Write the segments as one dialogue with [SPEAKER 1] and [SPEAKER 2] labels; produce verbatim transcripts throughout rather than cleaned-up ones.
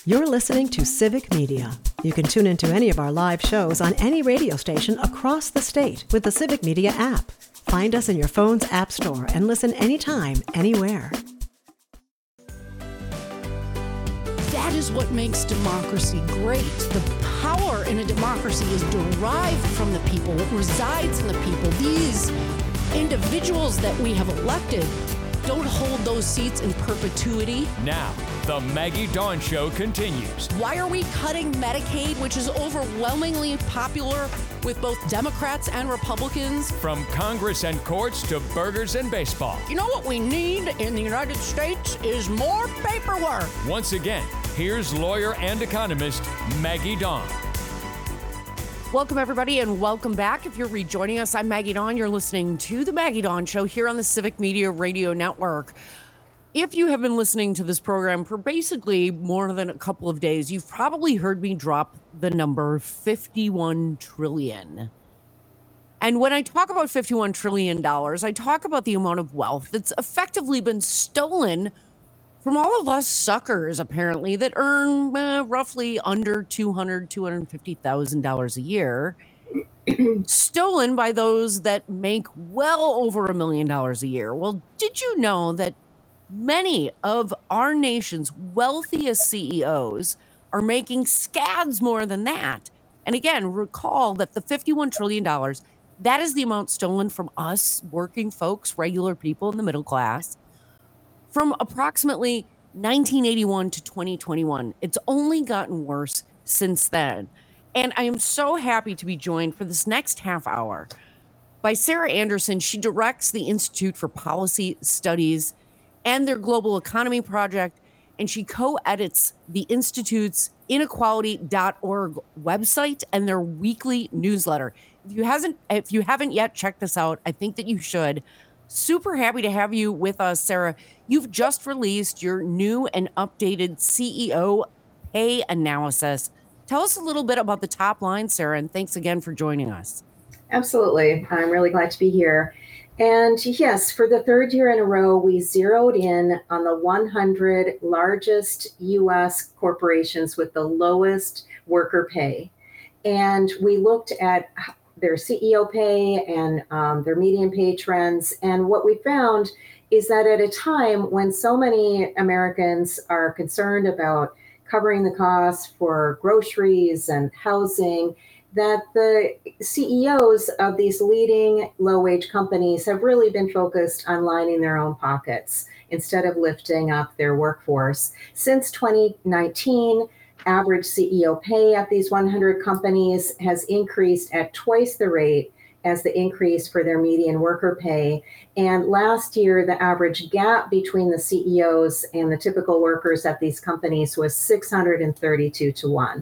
[SPEAKER 1] You're listening to Civic Media. You can tune into any of our live shows on any radio station across the state with the Civic Media app. Find us in your phone's app store and listen anytime, anywhere.
[SPEAKER 2] That is what makes democracy great. The power in a democracy is derived from the people. It resides in the people. These individuals that we have elected don't hold those seats in perpetuity.
[SPEAKER 3] Now, the Maggie Dawn Show continues.
[SPEAKER 2] Why are we cutting Medicaid, which is overwhelmingly popular with both Democrats and Republicans?
[SPEAKER 3] From Congress and courts to burgers and baseball.
[SPEAKER 2] You know what we need in the United States is more paperwork.
[SPEAKER 3] Once again, here's lawyer and economist Maggie Dawn.
[SPEAKER 2] Welcome, everybody, and welcome back. If you're rejoining us, I'm Maggie Dawn. You're listening to The Maggie Dawn Show here on the Civic Media Radio Network. If you have been listening to this program for basically more than a couple of days, you've probably heard me drop the number fifty-one trillion dollars. And when I talk about fifty-one trillion dollars, I talk about the amount of wealth that's effectively been stolen from all of us suckers, apparently, that earn uh, roughly under two hundred thousand dollars, two hundred fifty thousand dollars a year, stolen by those that make well over a million dollars a year. Well, did you know that many of our nation's wealthiest C E Os are making scads more than that? And again, recall that the fifty-one trillion dollars, that is the amount stolen from us working folks, regular people in the middle class, from approximately nineteen eighty-one to twenty twenty-one. It's only gotten worse since then. And I am so happy to be joined for this next half hour by Sarah Anderson. She directs the Institute for Policy Studies and their Global Economy Project, and she co-edits the Institute's inequality dot org website and their weekly newsletter. If you hasn't, if you haven't yet checked this out, I think that you should. Super happy to have you with us, Sarah. You've just released your new and updated C E O pay analysis. Tell us a little bit about the top line, Sarah, and thanks again for joining us.
[SPEAKER 4] Absolutely. I'm really glad to be here. And yes, for the third year in a row, we zeroed in on the one hundred largest U S corporations with the lowest worker pay. And we looked at their C E O pay and um, their median pay trends. And what we found is that at a time when so many Americans are concerned about covering the costs for groceries and housing, that the C E Os of these leading low-wage companies have really been focused on lining their own pockets instead of lifting up their workforce. Since twenty nineteen, average C E O pay at these one hundred companies has increased at twice the rate as the increase for their median worker pay. And last year, the average gap between the C E Os and the typical workers at these companies was six hundred thirty-two to one.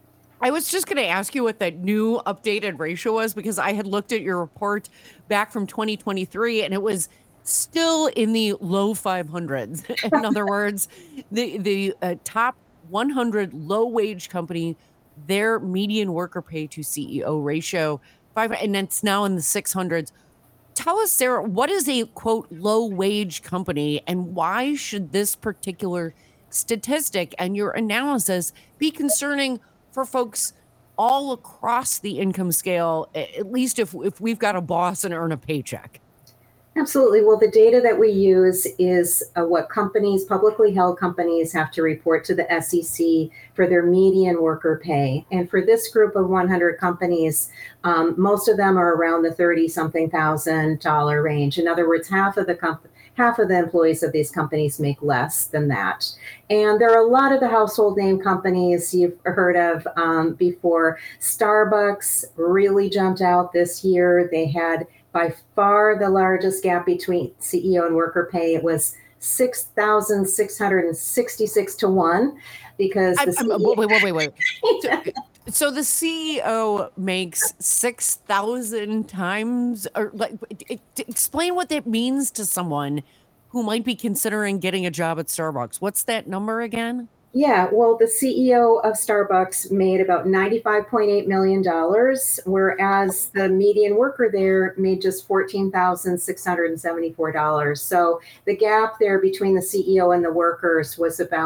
[SPEAKER 2] I was just going to ask you what that new updated ratio was, because I had looked at your report back from twenty twenty-three and it was still in the low five hundreds. In other words, the, the uh, top one hundred low-wage company, their median worker pay to C E O ratio, five, and it's now in the six hundreds. Tell us, Sarah, what is a, quote, low-wage company, and why should this particular statistic and your analysis be concerning for folks all across the income scale, at least if, if we've got a boss and earn a paycheck?
[SPEAKER 4] Absolutely. Well, the data that we use is uh, what companies, publicly held companies, have to report to the S E C for their median worker pay. And for this group of one hundred companies, um, most of them are around the thirty-something thousand dollar range. In other words, half of the comp- half of the employees of these companies make less than that. And there are a lot of the household name companies you've heard of um, before. Starbucks really jumped out this year. They had by far the largest gap between C E O and worker pay. It was six thousand six hundred sixty-six to one because the
[SPEAKER 2] I, wait, wait, wait, wait. so, so the C E O makes six thousand times, or like, explain what that means to someone who might be considering getting a job at Starbucks. What's that number again?
[SPEAKER 4] Yeah, well, the C E O of Starbucks made about ninety-five point eight million dollars, whereas the median worker there made just fourteen thousand six hundred seventy-four dollars. So the gap there between the C E O and the workers was about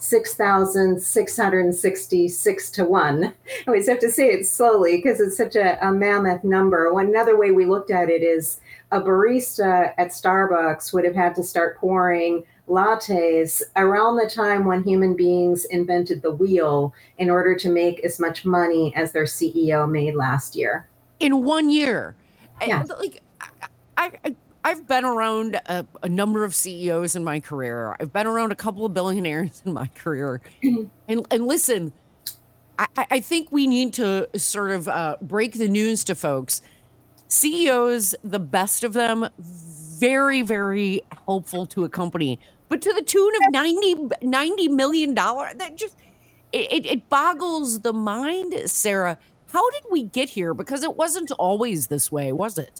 [SPEAKER 4] six thousand six hundred sixty-six to one. I always have to say it slowly because it's such a, a mammoth number. One another way we looked at it is a barista at Starbucks would have had to start pouring lattes around the time when human beings invented the wheel in order to make as much money as their C E O made last year.
[SPEAKER 2] In one year.
[SPEAKER 4] Yeah.
[SPEAKER 2] I, like, I, I, I've been around a, a number of C E Os in my career. I've been around a couple of billionaires in my career. and, and listen, I, I think we need to sort of uh, break the news to folks. C E Os, the best of them, very, very helpful to a company, but to the tune of ninety, ninety million dollars. That just, it, it boggles the mind, Sarah. How did we get here? Because it wasn't always this way, was it?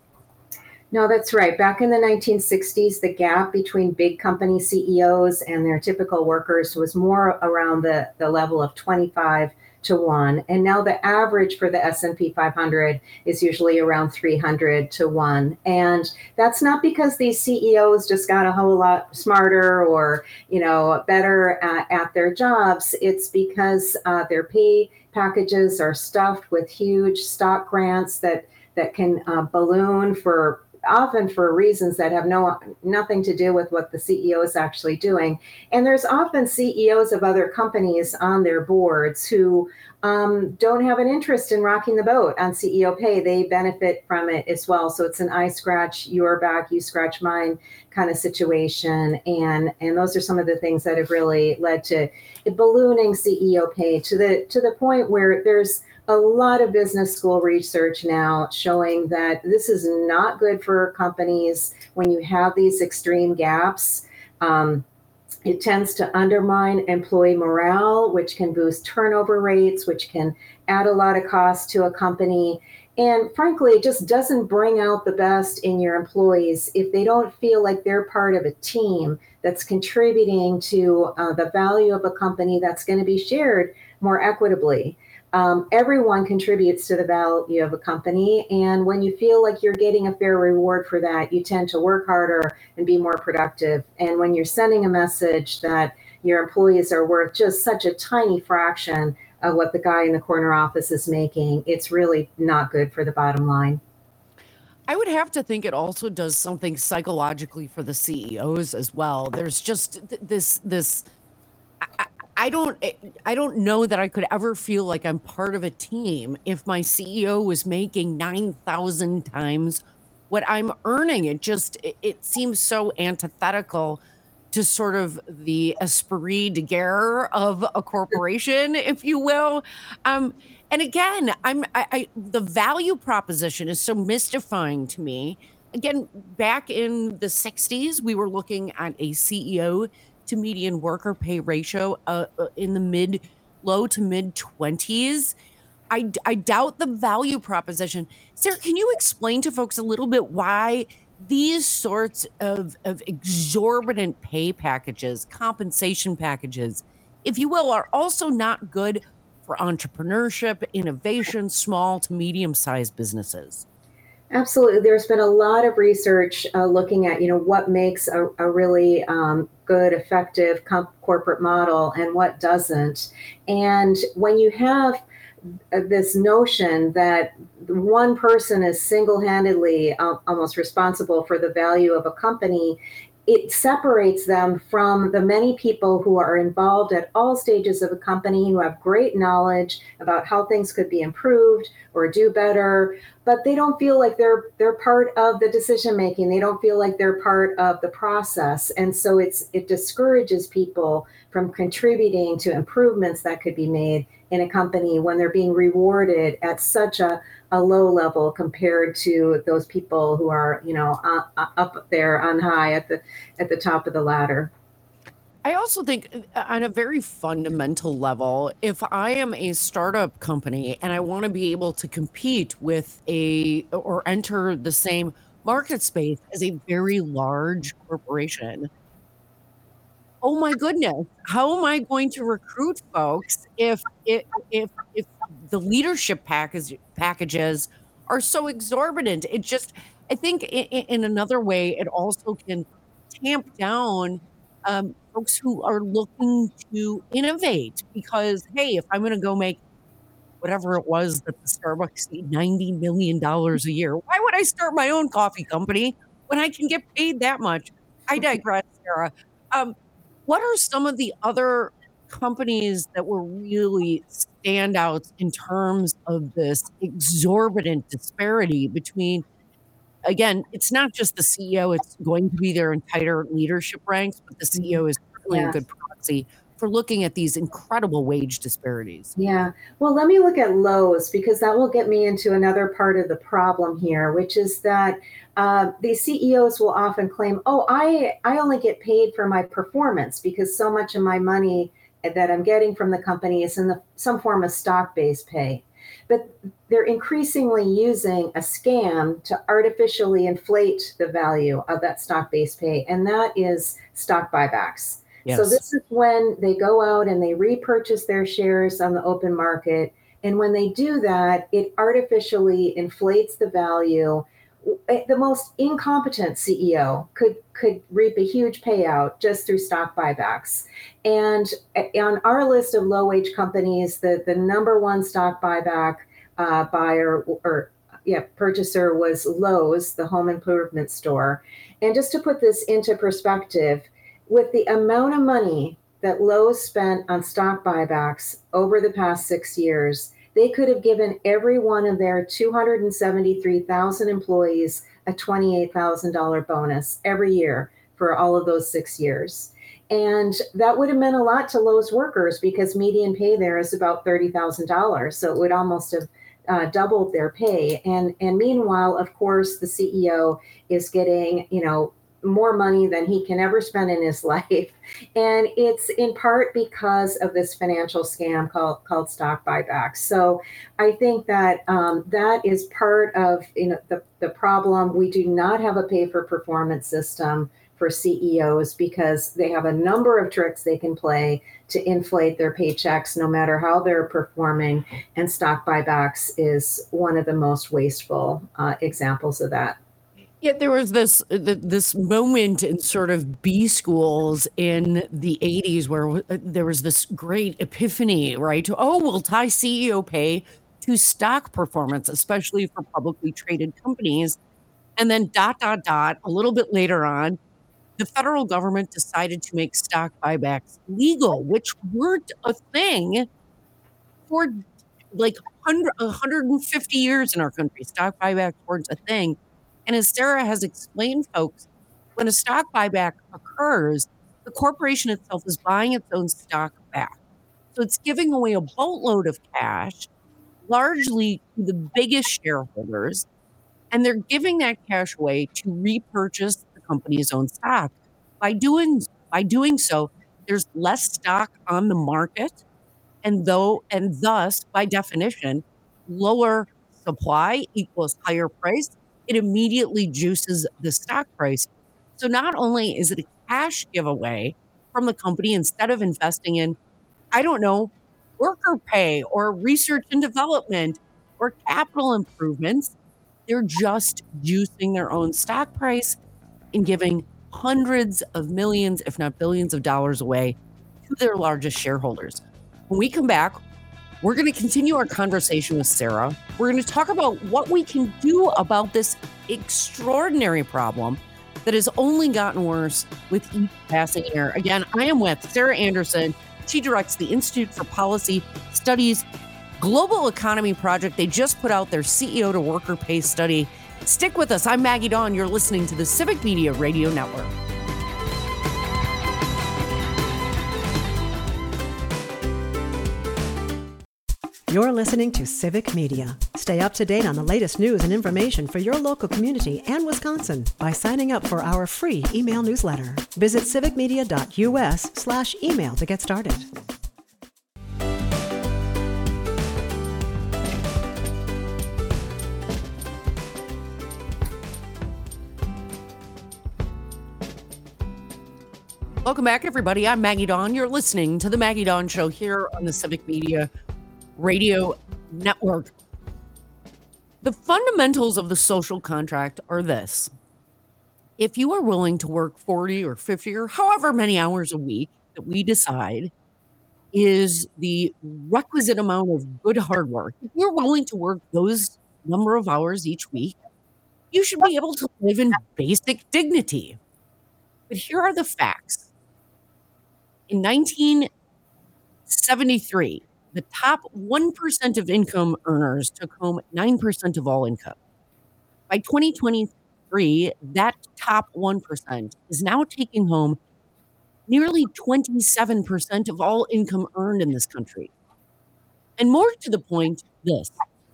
[SPEAKER 4] No, that's right. Back in the nineteen sixties, the gap between big company C E Os and their typical workers was more around the, the level of twenty-five to one. And now the average for the S and P five hundred is usually around three hundred to one. And that's not because these C E Os just got a whole lot smarter or, you know, better at, at their jobs. It's because uh, their pay packages are stuffed with huge stock grants that, that can uh, balloon for often for reasons that have no nothing to do with what the C E O is actually doing. And there's often C E Os of other companies on their boards who um, don't have an interest in rocking the boat on C E O pay. They benefit from it as well. So it's an I scratch your back, you scratch mine kind of situation. And, and those are some of the things that have really led to ballooning C E O pay to the to the point where there's a lot of business school research now showing that this is not good for companies when you have these extreme gaps. Um, it tends to undermine employee morale, which can boost turnover rates, which can add a lot of cost to a company. And frankly, it just doesn't bring out the best in your employees if they don't feel like they're part of a team that's contributing to uh, the value of a company that's going to be shared more equitably. Um, everyone contributes to the value of a company. And when you feel like you're getting a fair reward for that, you tend to work harder and be more productive. And when you're sending a message that your employees are worth just such a tiny fraction of what the guy in the corner office is making, it's really not good for the bottom line.
[SPEAKER 2] I would have to think it also does something psychologically for the C E Os as well. There's just th- this, this, I, I don't I don't know that I could ever feel like I'm part of a team if my C E O was making nine thousand times what I'm earning. It just it, it seems so antithetical to sort of the esprit de guerre of a corporation, if you will. Um, and again, I'm I, I the value proposition is so mystifying to me. Again, back in the sixties, we were looking at a C E O to median worker pay ratio uh, in the mid, low to mid twenties. I, I doubt the value proposition. Sarah, can you explain to folks a little bit why these sorts of, of exorbitant pay packages, compensation packages, if you will, are also not good for entrepreneurship, innovation, small to medium-sized businesses?
[SPEAKER 4] Absolutely. There's been a lot of research uh, looking at, you know, what makes a, a really um, good, effective comp- corporate model and what doesn't. And when you have uh, this notion that one person is single-handedly uh, almost responsible for the value of a company, it separates them from the many people who are involved at all stages of a company who have great knowledge about how things could be improved or do better, but they don't feel like they're they're part of the decision making. They don't feel like they're part of the process. And so it's it discourages people from contributing to improvements that could be made in a company when they're being rewarded at such a, a low level compared to those people who are, you know, uh, up there on high at the at the top of the ladder.
[SPEAKER 2] I also think on a very fundamental level, if I am a startup company and I want to be able to compete with a or enter the same market space as a very large corporation, oh my goodness, how am I going to recruit folks if if if, if the leadership package packages are so exorbitant? It just, I think in, in another way, it also can tamp down um, folks who are looking to innovate because, hey, if I'm going to go make whatever it was that the Starbucks made ninety million dollars a year, why would I start my own coffee company when I can get paid that much? I digress, Sarah. Um, what are some of the other companies that were really standouts in terms of this exorbitant disparity between, again, it's not just the C E O, it's going to be their entire leadership ranks, but the C E O is certainly a
[SPEAKER 4] Yeah.
[SPEAKER 2] good proxy for looking at these incredible wage disparities.
[SPEAKER 4] Yeah. Well, let me look at Lowe's because that will get me into another part of the problem here, which is that uh, these C E Os will often claim, "Oh, I I only get paid for my performance because so much of my money that I'm getting from the company is in the, some form of stock-based pay." But they're increasingly using a scam to artificially inflate the value of that stock-based pay, and that is stock buybacks. So
[SPEAKER 2] Yes.
[SPEAKER 4] this is when they go out and they repurchase their shares on the open market. And when they do that, it artificially inflates the value. The most incompetent C E O could could reap a huge payout just through stock buybacks. And on our list of low wage companies, the, the number one stock buyback uh, buyer or yeah, purchaser was Lowe's, the home improvement store. And just to put this into perspective, with the amount of money that Lowe's spent on stock buybacks over the past six years, they could have given every one of their two hundred seventy-three thousand employees a twenty-eight thousand dollars bonus every year for all of those six years. And that would have meant a lot to Lowe's workers because median pay there is about thirty thousand dollars. So it would almost have uh, doubled their pay. And, and meanwhile, of course, the C E O is getting, you know, more money than he can ever spend in his life. And it's in part because of this financial scam called, called stock buybacks. So I think that um, that is part of you know, the, the problem. We do not have a pay for performance system for C E Os because they have a number of tricks they can play to inflate their paychecks no matter how they're performing. And stock buybacks is one of the most wasteful uh, examples of that.
[SPEAKER 2] Yeah, there was this this moment in sort of B schools in the eighties where there was this great epiphany, right? Oh, we'll tie C E O pay to stock performance, especially for publicly traded companies. And then dot, dot, dot, a little bit later on, the federal government decided to make stock buybacks legal, which weren't a thing for like one hundred, one hundred fifty years in our country. Stock buybacks weren't a thing. And as Sarah has explained, folks, when a stock buyback occurs, the corporation itself is buying its own stock back. So it's giving away a boatload of cash, largely to the biggest shareholders, and they're giving that cash away to repurchase the company's own stock. By doing by doing so, there's less stock on the market, and though and thus, by definition, lower supply equals higher price. It immediately juices the stock price. So not only is it a cash giveaway from the company instead of investing in, I don't know, worker pay or research and development or capital improvements, they're just juicing their own stock price and giving hundreds of millions, if not billions of dollars away to their largest shareholders. When we come back, we're going to continue our conversation with Sarah. We're going to talk about what we can do about this extraordinary problem that has only gotten worse with each passing year. Again, I am with Sarah Anderson. She directs the Institute for Policy Studies Global Economy Project. They just put out their C E O to worker pay study. Stick with us. I'm Maggie Dawn. You're listening to the Civic Media Radio Network.
[SPEAKER 1] You're listening to Civic Media. Stay up to date on the latest news and information for your local community and Wisconsin by signing up for our free email newsletter. Visit civicmedia.us slash email to get started.
[SPEAKER 2] Welcome back, everybody. I'm Maggie Dawn. You're listening to the Maggie Dawn Show here on the Civic Media Radio Network. The fundamentals of the social contract are this. if you are willing to work forty or fifty or however many hours a week that we decide is the requisite amount of good hard work, if you're willing to work those number of hours each week, you should be able to live in basic dignity. But here are the facts. In nineteen seventy-three, the top one percent of income earners took home nine percent of all income. By twenty twenty-three, that top one percent is now taking home nearly twenty-seven percent of all income earned in this country. And more to the point, this.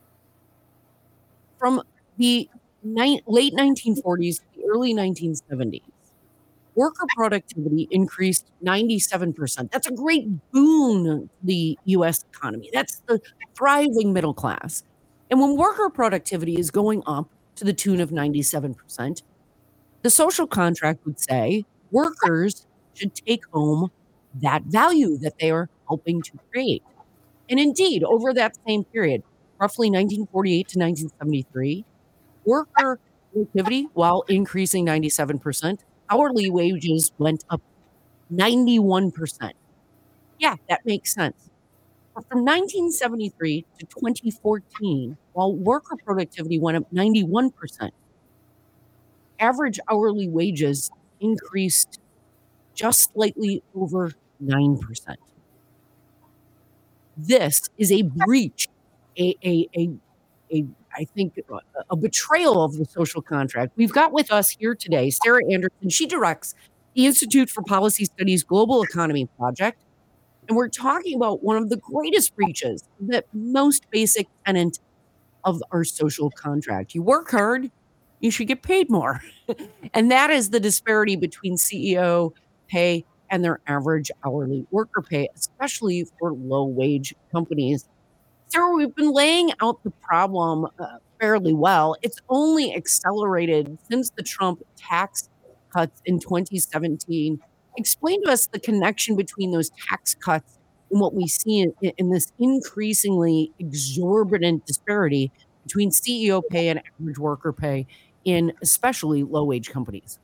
[SPEAKER 2] From the ni- late nineteen forties to the early nineteen seventies, worker productivity increased ninety-seven percent. That's a great boon to the U S economy. That's the thriving middle class. And when worker productivity is going up to the tune of ninety-seven percent, the social contract would say workers should take home that value that they are helping to create. And indeed, over that same period, roughly nineteen forty-eight to nineteen seventy-three, worker productivity, while increasing ninety-seven percent, hourly wages went up ninety-one percent. Yeah, that makes sense. But from nineteen seventy-three to twenty fourteen, while worker productivity went up ninety-one percent, average hourly wages increased just slightly over nine percent. This is a breach, a, a, a, a I think, a, a betrayal of the social contract. We've got with us here today Sarah Anderson. She directs the Institute for Policy Studies Global Economy Project. And we're talking about one of the greatest breaches, the most basic tenet of our social contract. You work hard, you should get paid more. And that is the disparity between C E O pay and their average hourly worker pay, especially for low-wage companies. Sarah, we've been laying out the problem uh, fairly well. It's only accelerated since the Trump tax cuts in twenty seventeen. Explain to us the connection between those tax cuts and what we see in, in this increasingly exorbitant disparity between C E O pay and average worker pay in especially low-wage companies.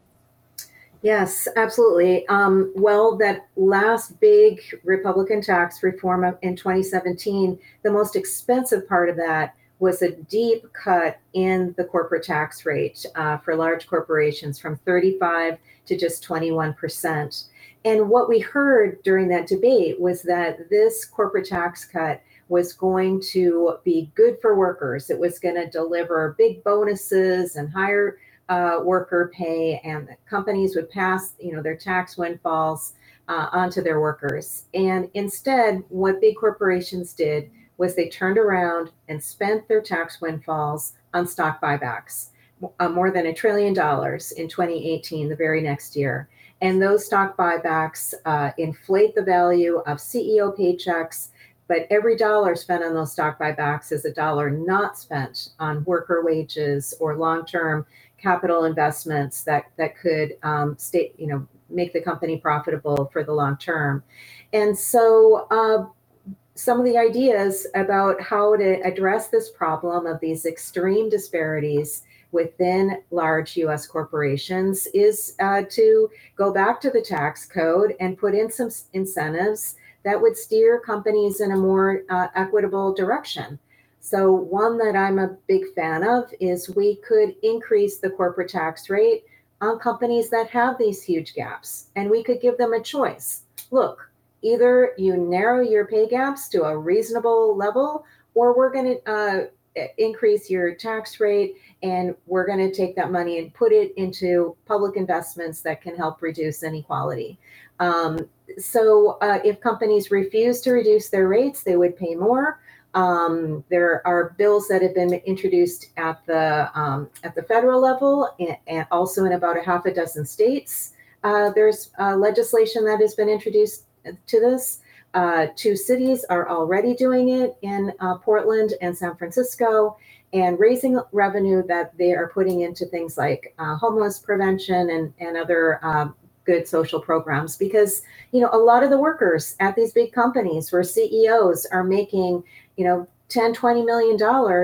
[SPEAKER 4] Yes, absolutely. Um, well, that last big Republican tax reform in twenty seventeen, the most expensive part of that was a deep cut in the corporate tax rate uh, for large corporations from thirty-five to just twenty-one percent. And what we heard during that debate was that this corporate tax cut was going to be good for workers. It was going to deliver big bonuses and higher Uh, worker pay, and the companies would pass, you know, their tax windfalls uh, onto their workers. And instead, what big corporations did was they turned around and spent their tax windfalls on stock buybacks, uh, more than a trillion dollars in twenty eighteen, the very next year. And those stock buybacks uh, inflate the value of C E O paychecks. But every dollar spent on those stock buybacks is a dollar not spent on worker wages or long-term capital investments that that could um, stay, you know, make the company profitable for the long term. And so uh, some of the ideas about how to address this problem of these extreme disparities within large U S corporations is uh, to go back to the tax code and put in some incentives that would steer companies in a more uh, equitable direction. So one that I'm a big fan of is we could increase the corporate tax rate on companies that have these huge gaps, and we could give them a choice. Look, either you narrow your pay gaps to a reasonable level, or we're going to uh, increase your tax rate, and we're going to take that money and put it into public investments that can help reduce inequality. Um, so uh, if companies refuse to reduce their rates, they would pay more. Um, there are bills that have been introduced at the um, at the federal level, and, and also in about a half a dozen states. Uh, there's uh, legislation that has been introduced to this. Uh, two cities are already doing it in uh, Portland and San Francisco, and raising revenue that they are putting into things like uh, homeless prevention and and other um, good social programs. Because you know a lot of the workers at these big companies where C E Os are making you know, ten, twenty million dollars,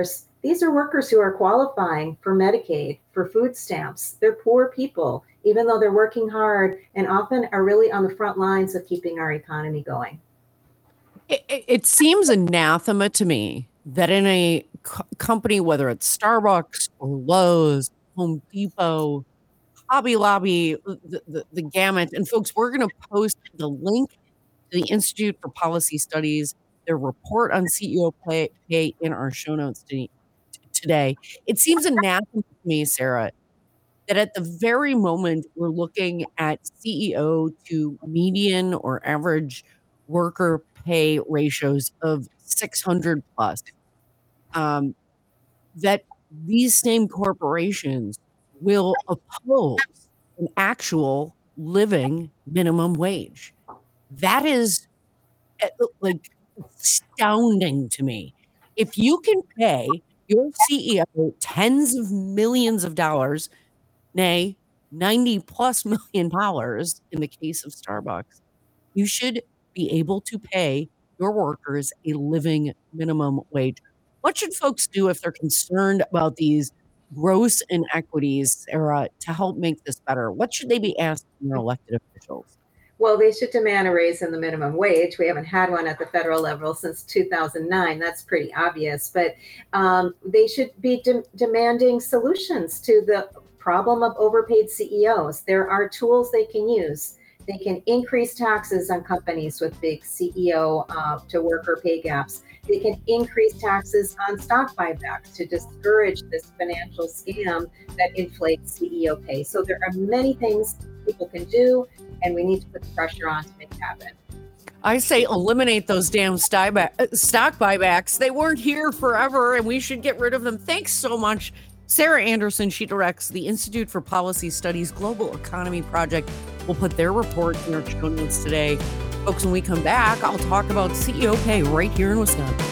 [SPEAKER 4] These are workers who are qualifying for Medicaid, for food stamps. They're poor people, even though they're working hard and often are really on the front lines of keeping our economy going.
[SPEAKER 2] It, it, it seems anathema to me that in a co- company, whether it's Starbucks or Lowe's, Home Depot, Hobby Lobby, the, the, the gamut, and folks, we're going to post the link to the Institute for Policy Studies, their report on C E O pay, pay in our show notes to, today. It seems anathema to me, Sarah, that at the very moment we're looking at C E O to median or average worker pay ratios of six hundred plus, um, that these same corporations will oppose an actual living minimum wage. That is like astounding to me. If you can pay your C E O tens of millions of dollars, nay, ninety plus million dollars in the case of Starbucks, you should be able to pay your workers a living minimum wage. What should folks do if they're concerned about these gross inequities, Sarah, to help make this better? What should they be asking their elected officials?
[SPEAKER 4] Well, they should demand a raise in the minimum wage. We haven't had one at the federal level since two thousand nine. That's pretty obvious. But um, they should be de- demanding solutions to the problem of overpaid C E Os. There are tools they can use. They can increase taxes on companies with big C E O uh, to worker pay gaps. They can increase taxes on stock buybacks to discourage this financial scam that inflates C E O pay. So there are many things people can do, and we need to put the pressure on to make it happen.
[SPEAKER 2] I say eliminate those damn stock buybacks. They weren't here forever, and we should get rid of them. Thanks so much, Sarah Anderson. She directs the Institute for Policy Studies Global Economy Project. We'll put their report in our show notes today. Folks, when we come back, I'll talk about C E O pay right here in Wisconsin.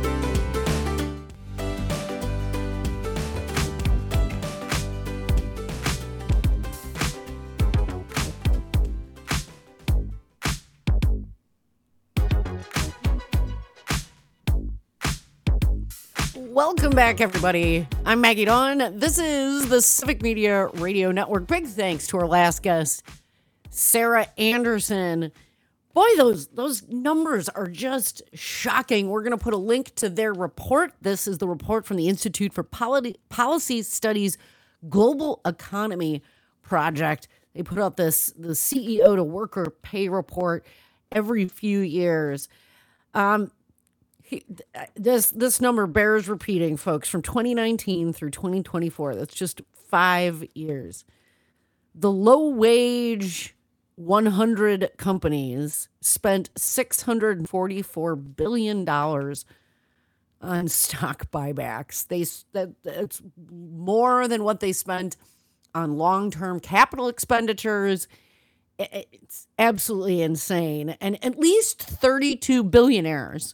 [SPEAKER 2] Welcome back, everybody. I'm Maggie Dawn. This is the Civic Media Radio Network. Big thanks to our last guest, Sarah Anderson. Boy, those those numbers are just shocking. We're going to put a link to their report. This is the report from the Institute for Poli- Policy Studies Global Economy Project. They put out this the C E O to worker pay report every few years. Um, he, this this number bears repeating, folks, from twenty nineteen through twenty twenty-four. That's just five years. The low wage one hundred companies spent six hundred forty-four billion dollars on stock buybacks. They that It's more than what they spent on long-term capital expenditures. It's absolutely insane. And at least thirty-two billionaires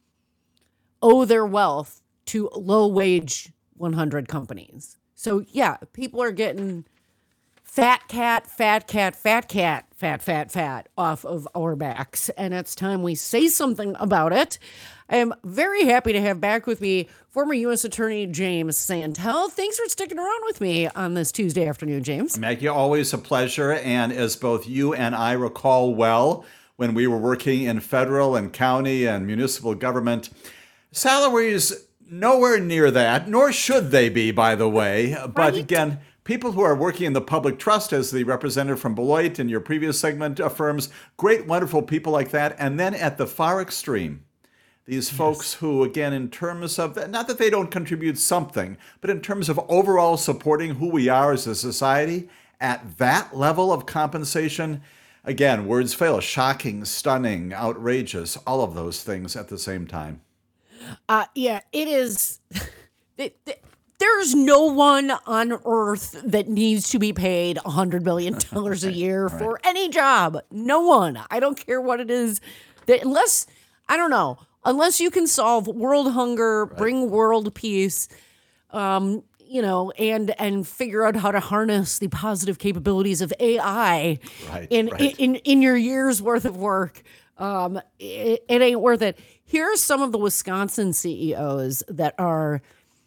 [SPEAKER 2] owe their wealth to low-wage one hundred companies. So, yeah, people are getting fat cat, fat cat, fat cat, fat, fat, fat off of our backs. And it's time we say something about it. I am very happy to have back with me former U S Attorney James Santel. Thanks for sticking around with me on this Tuesday afternoon, James.
[SPEAKER 5] Maggie, always a pleasure. And as both you and I recall well, when we were working in federal and county and municipal government, salaries nowhere near that, nor should they be, by the way. But
[SPEAKER 2] Right.
[SPEAKER 5] again, people who are working in the public trust, as the representative from Beloit in your previous segment affirms, great, wonderful people like that. And then at the far extreme, these folks who, again, in terms of, not that they don't contribute something, but in terms of overall supporting who we are as a society, at that level of compensation, again, words fail, shocking, stunning, outrageous, all of those things at the same time.
[SPEAKER 2] Uh, yeah, it is. It, it, there's no one on earth that needs to be paid one hundred billion dollars a year
[SPEAKER 5] right.
[SPEAKER 2] for any job. No one. I don't care what it is. That unless, I don't know, unless you can solve world hunger, right. bring world peace, um, you know, and and figure out how to harness the positive capabilities of A I
[SPEAKER 5] right,
[SPEAKER 2] in,
[SPEAKER 5] right.
[SPEAKER 2] in, in in your year's worth of work, um, it, it ain't worth it. Here are some of the Wisconsin C E Os that are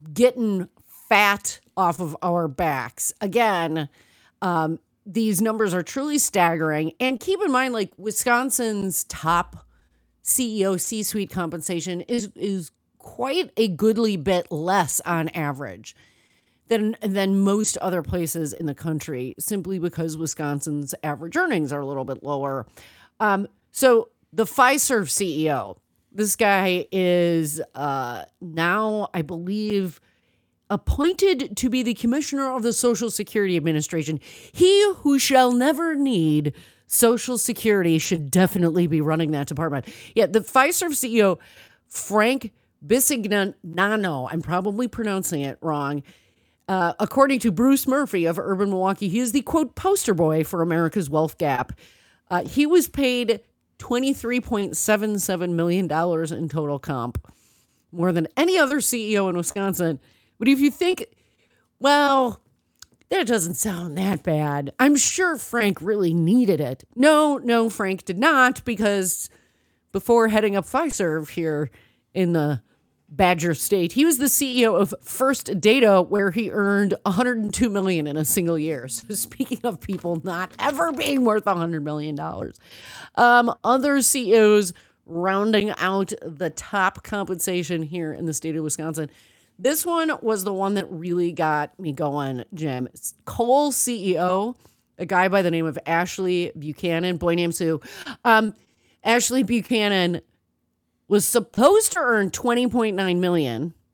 [SPEAKER 2] getting fat off of our backs. Again, um, these numbers are truly staggering. And keep in mind, like Wisconsin's top C E O C-suite compensation is is quite a goodly bit less on average than than most other places in the country, simply because Wisconsin's average earnings are a little bit lower. Um, so the Fiserv C E O, this guy is uh, now, I believe, appointed to be the commissioner of the Social Security Administration. He who shall never need Social Security should definitely be running that department. Yeah, the Fiserv C E O, Frank Bisignano, I'm probably pronouncing it wrong. Uh, according to Bruce Murphy of Urban Milwaukee, he is the, quote, poster boy for America's wealth gap. Uh, he was paid twenty-three point seven seven million dollars in total comp, more than any other C E O in Wisconsin. But if you think, well, that doesn't sound that bad, I'm sure Frank really needed it. No, no, Frank did not, because before heading up Fiserv here in the Badger State, he was the C E O of First Data, where he earned one hundred two million dollars in a single year. So speaking of people not ever being worth one hundred million dollars. Um, other C E Os rounding out the top compensation here in the state of Wisconsin. This one was the one that really got me going, Jim. It's Kohl's C E O, a guy by the name of Ashley Buchanan. Boy named Sue. Um, Ashley Buchanan was supposed to earn twenty point nine million dollars,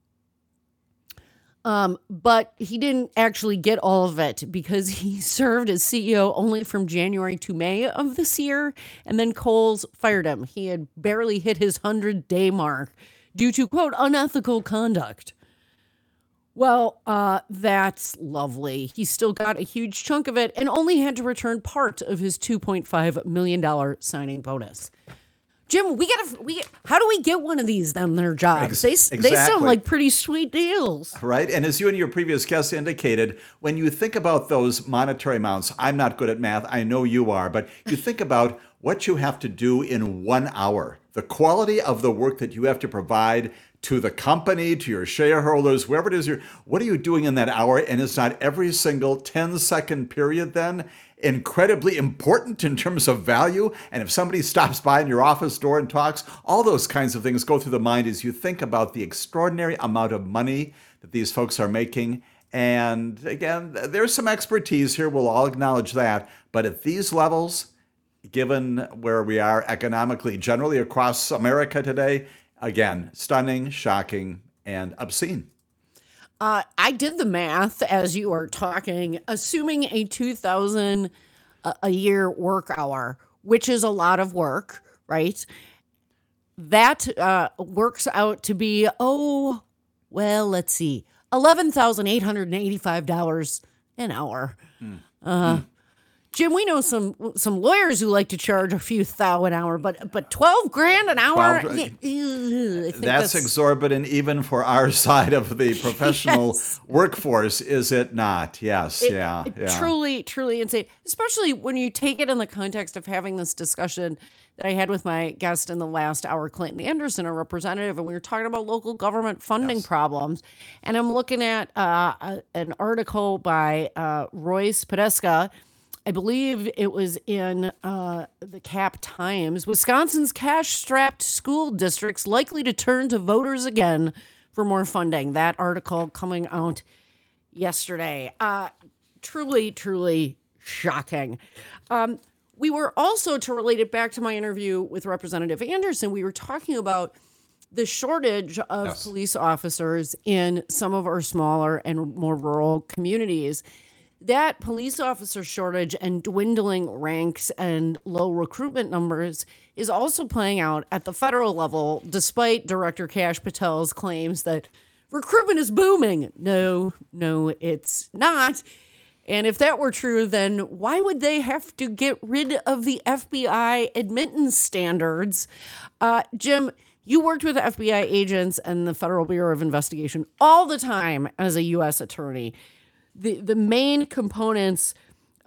[SPEAKER 2] um, but he didn't actually get all of it because he served as C E O only from January to May of this year, and then Kohl's fired him. He had barely hit his hundred-day mark due to, quote, unethical conduct. Well, uh, that's lovely. He still got a huge chunk of it and only had to return part of his two point five million dollars signing bonus. Jim, we gotta. We how do we get one of these? Then their jobs. They
[SPEAKER 5] exactly.
[SPEAKER 2] they sound like pretty sweet deals,
[SPEAKER 5] right? And as you and your previous guest indicated, when you think about those monetary amounts, I'm not good at math. I know you are, but you think about what you have to do in one hour, the quality of the work that you have to provide to the company, to your shareholders, wherever it is you're. What are you doing in that hour? And it's not every single ten second period then incredibly important in terms of value. And if somebody stops by in your office door and talks, all those kinds of things go through the mind as you think about the extraordinary amount of money that these folks are making. And again, there's some expertise here. We'll all acknowledge that. But at these levels, given where we are economically, generally across America today, again, stunning, shocking, and obscene.
[SPEAKER 2] Uh, I did the math as you were talking, assuming a two thousand a, a year work hour, which is a lot of work, right? That uh, works out to be, oh, well, let's see, eleven thousand eight hundred eighty-five dollars an hour. Mm. Uh, mm. Jim, we know some some lawyers who like to charge a few thou an hour, but but twelve grand an hour?
[SPEAKER 5] twelve,
[SPEAKER 2] yeah, I think
[SPEAKER 5] that's, that's exorbitant even for our side of the professional yes. workforce, is it not? Yes,
[SPEAKER 2] it,
[SPEAKER 5] yeah,
[SPEAKER 2] it
[SPEAKER 5] yeah.
[SPEAKER 2] Truly, truly insane, especially when you take it in the context of having this discussion that I had with my guest in the last hour, Clinton Anderson, a representative, and we were talking about local government funding yes. problems. And I'm looking at uh, a, an article by uh, Royce Podeska. I believe it was in uh, the Cap Times. Wisconsin's cash-strapped school districts likely to turn to voters again for more funding. That article coming out yesterday. Uh, truly, truly shocking. Um, we were also, to relate it back to my interview with Representative Anderson, we were talking about the shortage of yes. police officers in some of our smaller and more rural communities. That police officer shortage and dwindling ranks and low recruitment numbers is also playing out at the federal level, despite Director Kash Patel's claims that recruitment is booming. No, no, it's not. And if that were true, then why would they have to get rid of the F B I admittance standards? Uh, Jim, you worked with F B I agents and the Federal Bureau of Investigation all the time as a U S attorney. The the main components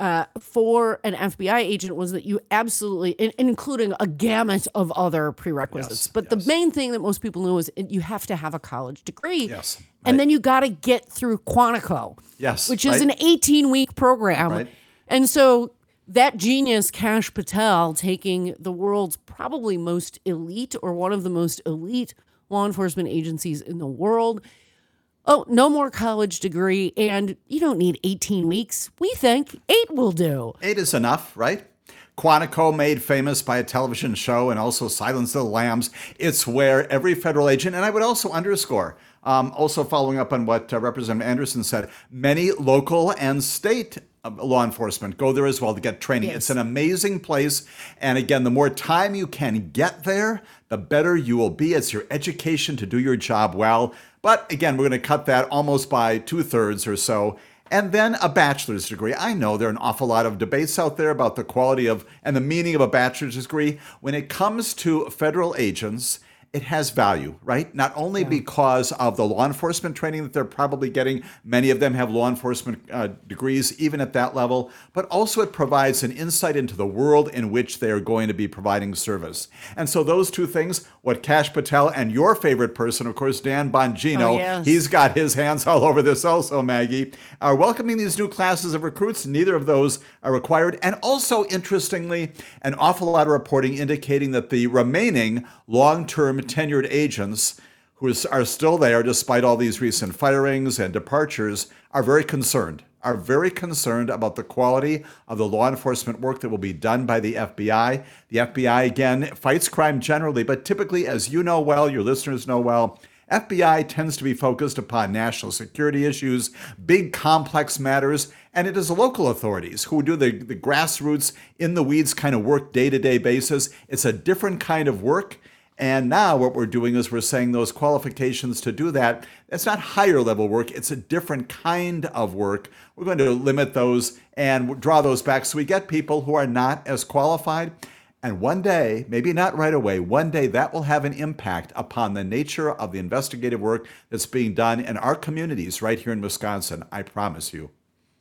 [SPEAKER 2] uh, for an F B I agent was that you absolutely, in, including a gamut of other prerequisites.
[SPEAKER 5] Yes,
[SPEAKER 2] but
[SPEAKER 5] yes.
[SPEAKER 2] the main thing that most people know is it, you have to have a college degree.
[SPEAKER 5] Yes.
[SPEAKER 2] And
[SPEAKER 5] Right.
[SPEAKER 2] then you got to get through Quantico.
[SPEAKER 5] Yes,
[SPEAKER 2] Which is
[SPEAKER 5] right.
[SPEAKER 2] an eighteen-week program.
[SPEAKER 5] Right.
[SPEAKER 2] And so that genius, Kash Patel, taking the world's probably most elite or one of the most elite law enforcement agencies in the world. Oh, no more college degree, and you don't need eighteen weeks. We think eight will do.
[SPEAKER 5] Eight is enough, right? Quantico, made famous by a television show and also Silence of the Lambs. It's where every federal agent, and I would also underscore, um, also following up on what uh, Representative Anderson said, many local and state uh, law enforcement go there as well to get training.
[SPEAKER 2] Yes.
[SPEAKER 5] It's an amazing place. And again, the more time you can get there, the better you will be. It's your education to do your job well. But again, we're going to cut that almost by two thirds or so. And then a bachelor's degree. I know there are an awful lot of debates out there about the quality of and the meaning of a bachelor's degree. When it comes to federal agents, it has value, right? Not only because of the law enforcement training that they're probably getting, many of them have law enforcement uh, degrees even at that level, but also it provides an insight into the world in which they are going to be providing service. And so those two things, what Kash Patel and your favorite person, of course, Dan Bongino,
[SPEAKER 2] Oh, yes.
[SPEAKER 5] he's got his hands all over this also, Maggie, are welcoming these new classes of recruits. Neither of those are required. And also, interestingly, an awful lot of reporting indicating that the remaining long-term tenured agents who is- are still there despite all these recent firings and departures are very concerned, are very concerned about the quality of the law enforcement work that will be done by the F B I. The F B I, again, fights crime generally, but typically, as you know well, your listeners know well, F B I tends to be focused upon national security issues, big complex matters, and it is the local authorities who do the, the grassroots, in the weeds kind of work day-to-day basis. It's a different kind of work. And now what we're doing is we're saying those qualifications to do that, it's not higher level work, it's a different kind of work. We're going to limit those and draw those back so we get people who are not as qualified. And one day, maybe not right away, one day that will have an impact upon the nature of the investigative work that's being done in our communities right here in Wisconsin. I promise you.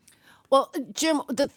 [SPEAKER 2] Well, Jim, the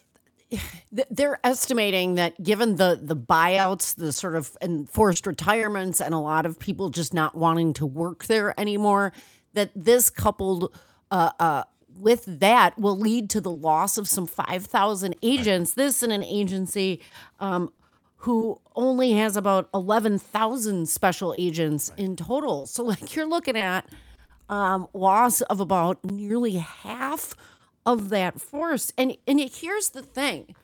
[SPEAKER 2] they're estimating that given the the buyouts, the sort of enforced retirements, and a lot of people just not wanting to work there anymore, that this coupled uh, uh, with that will lead to the loss of some five thousand agents. This in an agency um, who only has about eleven thousand special agents in total. So like you're looking at um, loss of about nearly half of that force. And and here's the thing.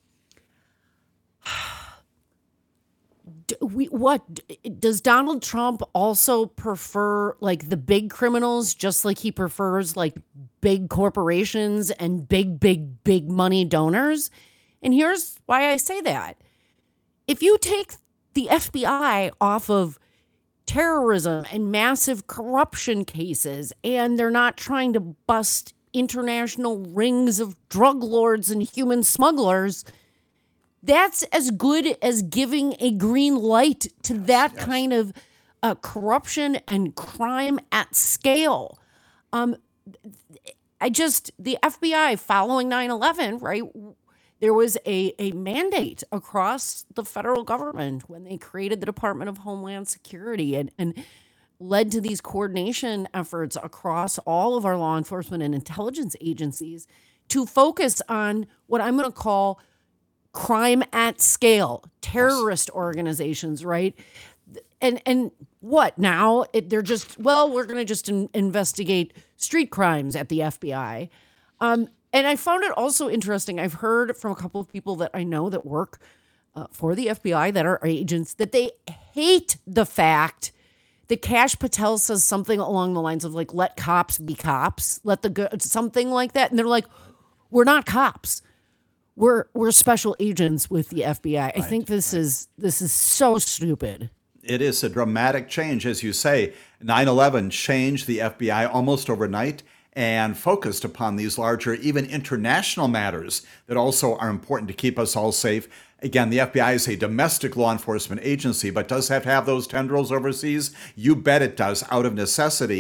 [SPEAKER 2] Do we what does Donald Trump also prefer, like the big criminals, just like he prefers like big corporations and big, big, big money donors? And here's why I say that. If you take the F B I off of terrorism and massive corruption cases, and they're not trying to bust international rings of drug lords and human smugglers, that's as good as giving a green light to that
[SPEAKER 5] yes.
[SPEAKER 2] kind of uh, corruption and crime at scale. Um, I just, the F B I following nine eleven, right? There was a, a mandate across the federal government when they created the Department of Homeland Security and, and led to these coordination efforts across all of our law enforcement and intelligence agencies to focus on what I'm going to call crime at scale, terrorist organizations, right? And and what now? It, they're just, well, we're going to just in, investigate street crimes at the F B I. Um, and I found it also interesting. I've heard from a couple of people that I know that work uh, for the F B I that are agents that they hate the fact that Kash Patel says something along the lines of like, let cops be cops, let the good, something like that. And they're like, we're not cops. We're we're special agents with the F B I. I think this is this is so stupid.
[SPEAKER 5] It is a dramatic change, as you say. nine eleven changed the F B I almost overnight and focused upon these larger, even international matters that also are important to keep us all safe. Again, the F B I is a domestic law enforcement agency, but does have to have those tendrils overseas. You bet it does, out of necessity.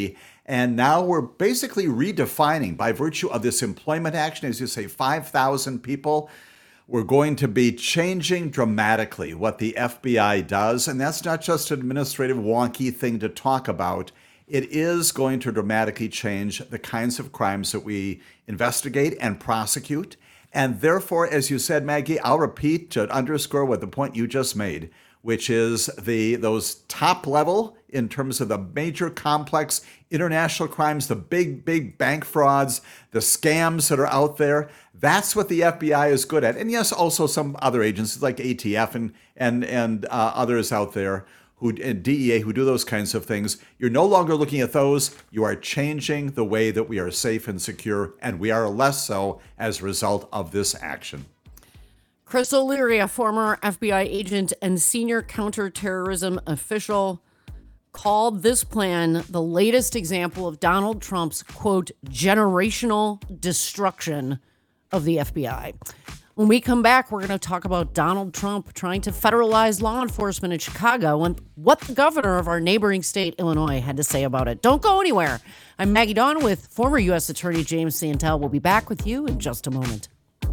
[SPEAKER 5] And now we're basically redefining, by virtue of this employment action, as you say, five thousand people. We're going to be changing dramatically what the F B I does. And that's not just an administrative wonky thing to talk about. It is going to dramatically change the kinds of crimes that we investigate and prosecute. And therefore, as you said, Maggie, I'll repeat to underscore what the point you just made, which is the those top level in terms of the major complex international crimes, the big, big bank frauds, the scams that are out there. That's what the F B I is good at. And yes, also some other agencies like A T F and and and uh, others out there who and D E A who do those kinds of things. You're no longer looking at those. You are changing the way that we are safe and secure, and we are less so as a result of this action.
[SPEAKER 2] Chris O'Leary, a former F B I agent and senior counterterrorism official, called this plan the latest example of Donald Trump's, quote, generational destruction of the F B I. When we come back, we're going to talk about Donald Trump trying to federalize law enforcement in Chicago and what the governor of our neighboring state, Illinois, had to say about it. Don't go anywhere. I'm Maggie Dawn with former U S Attorney James Santel. We'll be back with you in just a moment.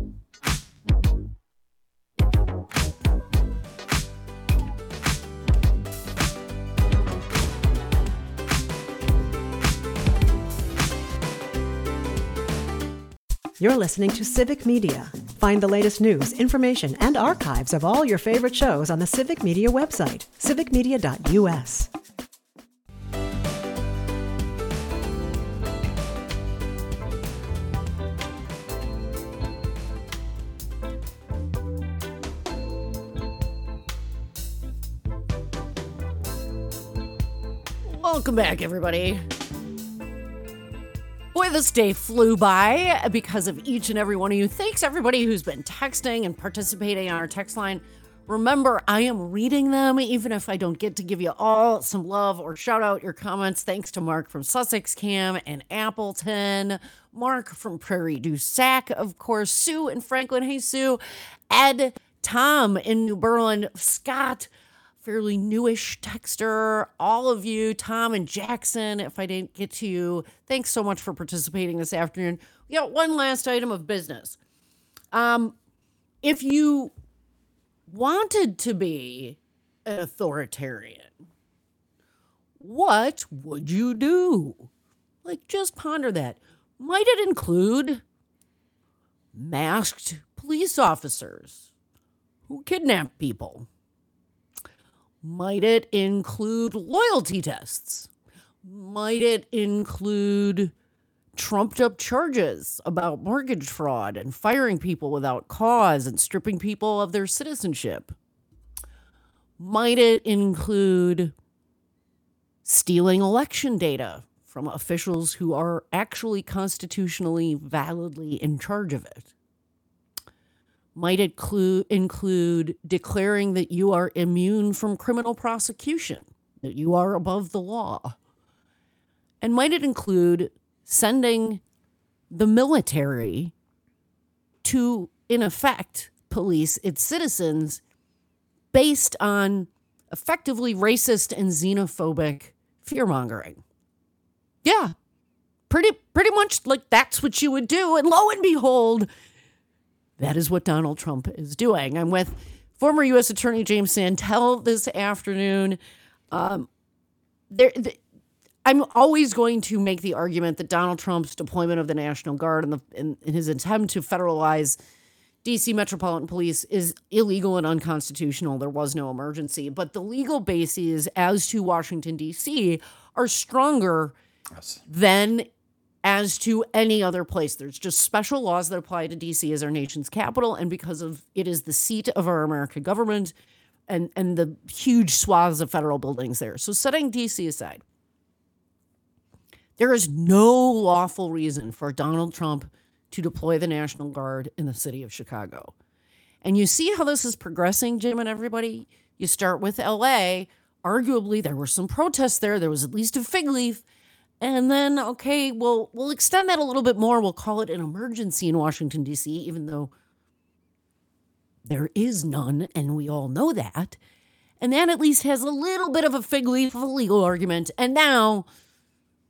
[SPEAKER 1] You're listening to Civic Media. Find the latest news, information, and archives of all your favorite shows on the Civic Media website, civic media dot u s.
[SPEAKER 2] Welcome back, everybody. Boy, this day flew by because of each and every one of you. Thanks, everybody who's been texting and participating on our text line. Remember, I am reading them, even if I don't get to give you all some love or shout out your comments. Thanks to Mark from Sussex Cam and Appleton, Mark from Prairie du Sac, of course, Sue in Franklin. Hey, Sue. Ed, Tom in New Berlin, Scott, fairly newish texter, all of you, Tom and Jackson, if I didn't get to you, thanks so much for participating this afternoon. We got one last item of business. Um, if you wanted to be an authoritarian, what would you do? Like, just ponder that. Might it include masked police officers who kidnap people? Might it include loyalty tests? Might it include trumped up charges about mortgage fraud and firing people without cause and stripping people of their citizenship? Might it include stealing election data from officials who are actually constitutionally validly in charge of it? Might it clu- include declaring that you are immune from criminal prosecution, that you are above the law? And might it include sending the military to, in effect, police its citizens based on effectively racist and xenophobic fear-mongering? Yeah, pretty pretty much like that's what you would do. And lo and behold, that is what Donald Trump is doing. I'm with former U S Attorney James Santel this afternoon. Um, there, the, I'm always going to make the argument that Donald Trump's deployment of the National Guard and, the, and, and his attempt to federalize D C Metropolitan Police is illegal and unconstitutional. There was no emergency. But the legal bases as to Washington, D C are stronger yes. than as to any other place. There's just special laws that apply to D C as our nation's capital, and because of it is the seat of our American government and, and the huge swaths of federal buildings there. So setting D C aside, there is no lawful reason for Donald Trump to deploy the National Guard in the city of Chicago. And you see how this is progressing, Jim and everybody? You start with L A. Arguably, there were some protests there. There was at least a fig leaf. And then, okay, well, we'll extend that a little bit more. We'll call it an emergency in Washington, D C, even though there is none, and we all know that. And that at least has a little bit of a fig leaf of a legal argument. And now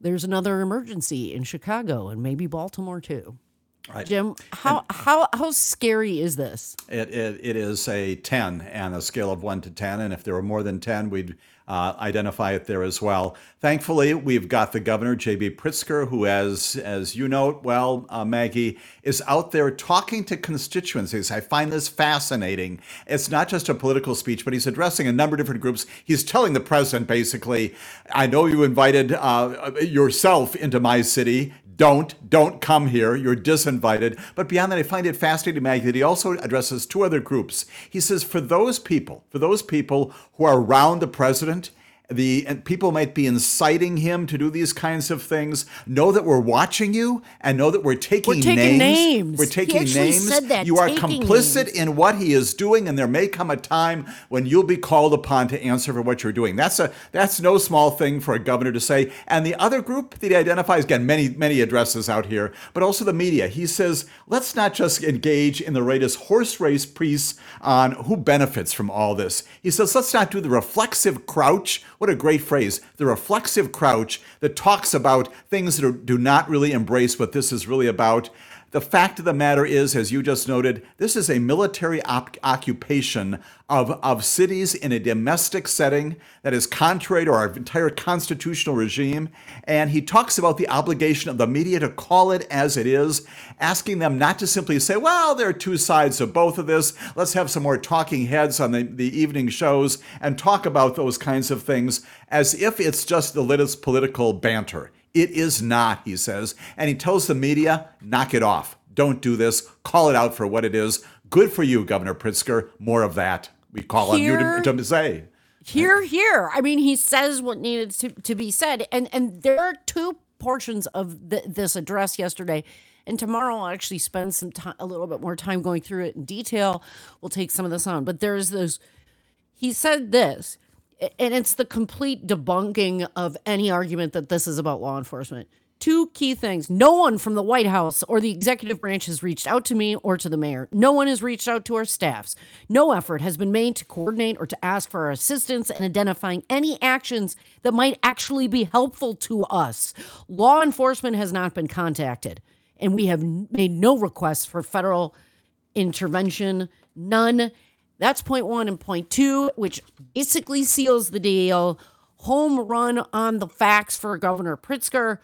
[SPEAKER 2] there's another emergency in Chicago and maybe Baltimore too.
[SPEAKER 5] Right.
[SPEAKER 2] Jim, how, how how scary is this?
[SPEAKER 5] It, it it is a ten on a scale of one to ten, and if there were more than ten, we'd uh, identify it there as well. Thankfully, we've got the governor, J B Pritzker, who, as as you know well, uh, Maggie, is out there talking to constituencies. I find this fascinating. It's not just a political speech, but he's addressing a number of different groups. He's telling the president, basically, I know you invited uh, yourself into my city. Don't, don't come here. You're disinvited. But beyond that, I find it fascinating, Maggie, that he also addresses two other groups. He says, for those people, for those people who are around the president, the and people might be inciting him to do these kinds of things, know that we're watching you and know that we're taking,
[SPEAKER 2] we're taking
[SPEAKER 5] names.
[SPEAKER 2] names.
[SPEAKER 5] We're taking
[SPEAKER 2] he actually
[SPEAKER 5] names.
[SPEAKER 2] Said that,
[SPEAKER 5] you are
[SPEAKER 2] taking
[SPEAKER 5] complicit
[SPEAKER 2] names.
[SPEAKER 5] in what he is doing, and there may come a time when you'll be called upon to answer for what you're doing. That's a that's no small thing for a governor to say. And the other group that he identifies, again, many, many addresses out here, but also the media. He says, let's not just engage in the latest horse race piece on who benefits from all this. He says, let's not do the reflexive crouch. What a great phrase. The reflexive crouch that talks about things that are, do not really embrace what this is really about. The fact of the matter is, as you just noted, this is a military op- occupation of, of cities in a domestic setting that is contrary to our entire constitutional regime. And he talks about the obligation of the media to call it as it is, asking them not to simply say, well, there are two sides of both of this. Let's have some more talking heads on the, the evening shows and talk about those kinds of things as if it's just the latest political banter. It is not, he says. And he tells the media, knock it off. Don't do this. Call it out for what it is. Good for you, Governor Pritzker. More of that. We call
[SPEAKER 2] Here,
[SPEAKER 5] on you to, to say.
[SPEAKER 2] Here, here. I mean, he says what needed to, to be said. And and there are two portions of the, this address yesterday. And tomorrow I'll actually spend some time, a little bit more time going through it in detail. We'll take some of this on. But there's this, he said this, and it's the complete debunking of any argument that this is about law enforcement. Two key things. No one from the White House or the executive branch has reached out to me or to the mayor. No one has reached out to our staffs. No effort has been made to coordinate or to ask for our assistance in identifying any actions that might actually be helpful to us. Law enforcement has not been contacted, and we have made no requests for federal intervention. None. That's point one. And point two, which basically seals the deal. Home run on the facts for Governor Pritzker.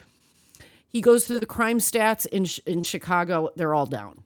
[SPEAKER 2] He goes through the crime stats in in Chicago. They're all down.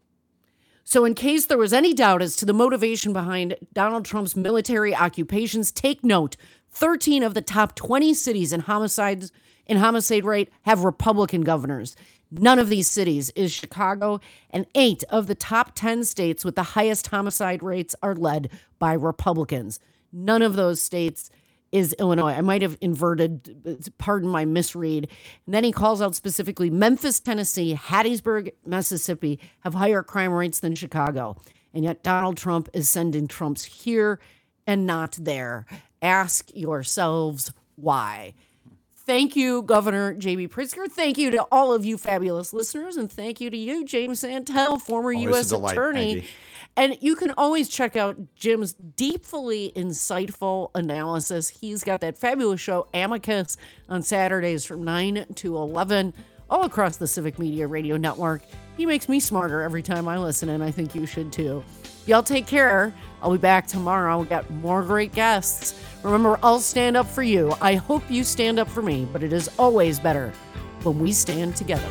[SPEAKER 2] So in case there was any doubt as to the motivation behind Donald Trump's military occupations, take note. thirteen of the top twenty cities in homicides in homicide rate have Republican governors. None of these cities is Chicago, and eight of the top ten states with the highest homicide rates are led by Republicans. None of those states is Illinois. I might have inverted, pardon my misread. And then he calls out specifically Memphis, Tennessee, Hattiesburg, Mississippi have higher crime rates than Chicago. And yet Donald Trump is sending troops here and not there. Ask yourselves why. Thank you, Governor J B Pritzker. Thank you to all of you fabulous listeners. And thank you to you, James Santel, former
[SPEAKER 5] Always
[SPEAKER 2] U S
[SPEAKER 5] a delight,
[SPEAKER 2] attorney.
[SPEAKER 5] Maggie.
[SPEAKER 2] And you can always check out Jim's deeply insightful analysis. He's got that fabulous show, Amicus, on Saturdays from nine to eleven, all across the Civic Media Radio Network. He makes me smarter every time I listen, and I think you should too. Y'all take care. I'll be back tomorrow. We've got more great guests. Remember, I'll stand up for you. I hope you stand up for me, but it is always better when we stand together.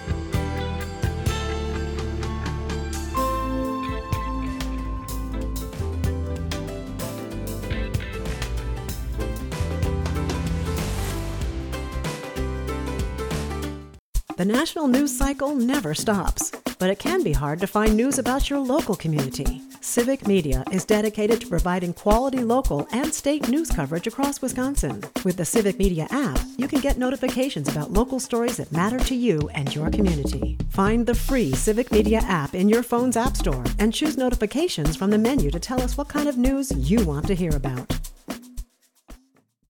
[SPEAKER 1] The national news cycle never stops, but it can be hard to find news about your local community. Civic Media is dedicated to providing quality local and state news coverage across Wisconsin. With the Civic Media app, you can get notifications about local stories that matter to you and your community. Find the free Civic Media app in your phone's app store and choose notifications from the menu to tell us what kind of news you want to hear about.